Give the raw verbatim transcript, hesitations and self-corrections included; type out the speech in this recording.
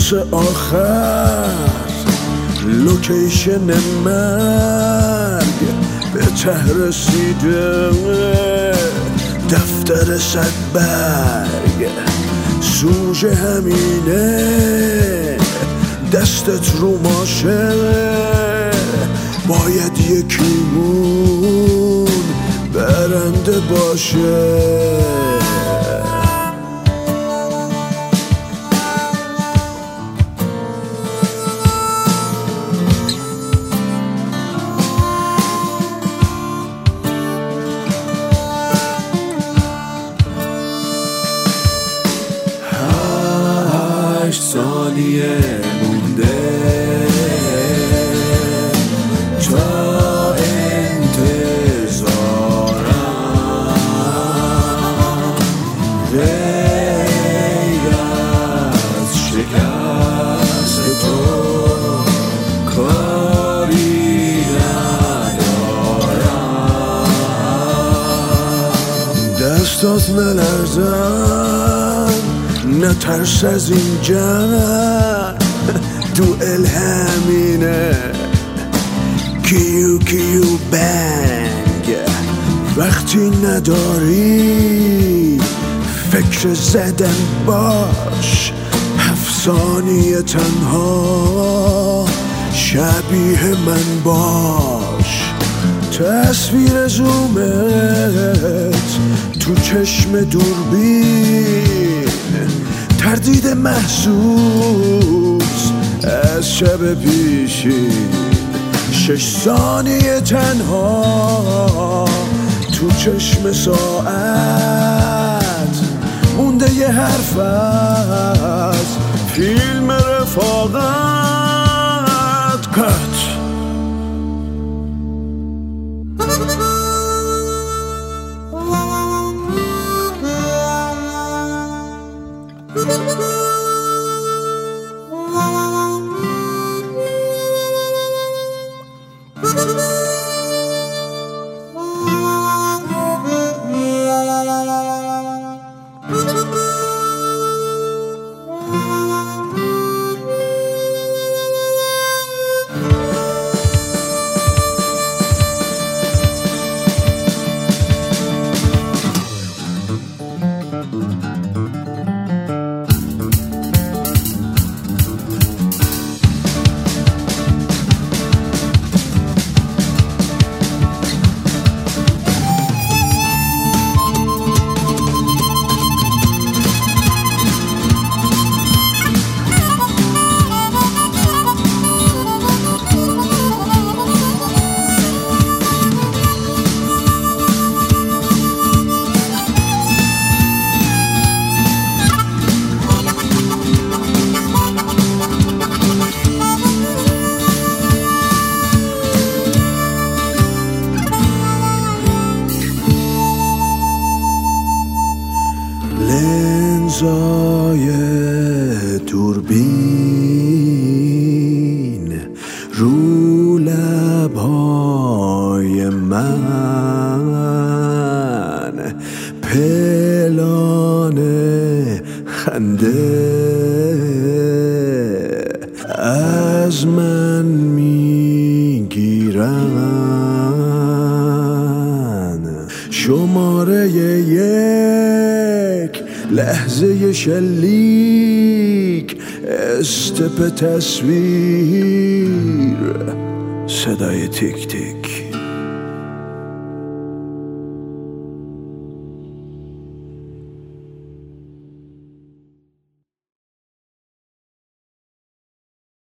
روز آخر لوکیشن مرگ به ته رسیده، دفتر صد برگ سوژه همینه، دستت رو ماشه باید یکیمون برنده باشه. هشت ثانیه مونده تا انتظارم، غیر از شکست تو کاری ندارم. دستات نلرزن، نترس از این جنگ، دوئل همینه، کیو کیو بنگ. وقتی نداری فکر زدن باش، هفت ثانیه تنها شبیه من باش. تصویر زومت تو چشم دوربین، تردید محسوس از شب پیشین. شش ثانیه تنها تو چشم ساعت، مونده یه حرف از فیلم رفاقت. کات لنزای دوربین رو لبهای من، پلان خنده از من میگیرن. شماره یک لحظه شلیک، استپ تصویر، صدای تیک تیک.